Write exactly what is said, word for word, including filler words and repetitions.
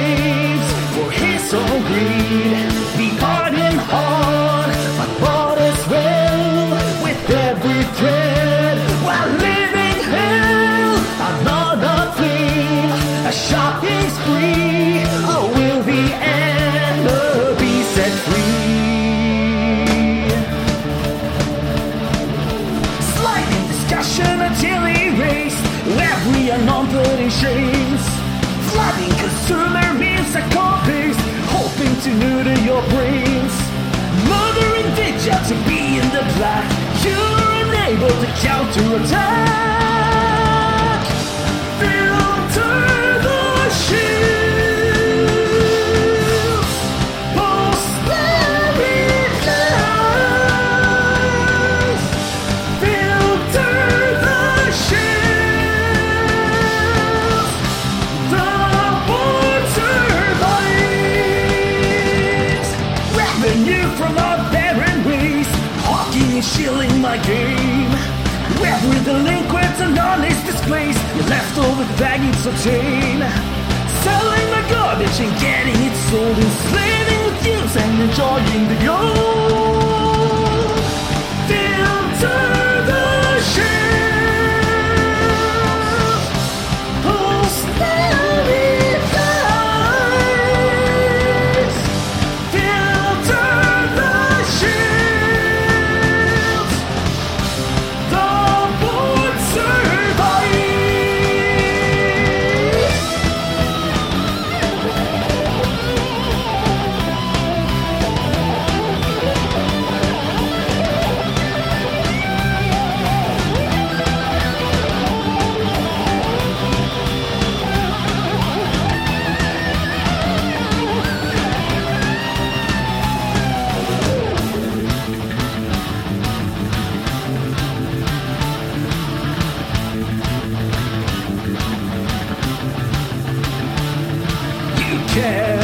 slaves for his own greed. The hardened heart I bought as well with every thread while living hell. I'm not a flame, a shopping spree. Oh, will the ever be set free? Sliding discussion until erased every unknown put in chains. Flooding consumer memes I copy-paste, hoping to neuter your brains. Murdering data to be in the black, you're unable to counterattack. Filter the shields, posterity lies. Filter the shields, the board survives. Revenue from our barren waste, hawking and shilling my game. Every delinquent and honest displaced, you're left over baggage obtain. Selling my garbage and getting it sold, enslaving with use and enjoying the gold. Filter the shield, posterity lies. Filter the shield, the board survives. You can